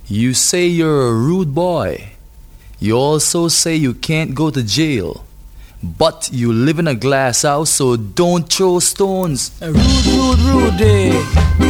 You say you're a rude boy. You also say you can't go to jail. But you live in a glass house, so don't throw stones. Rude, rude, rude,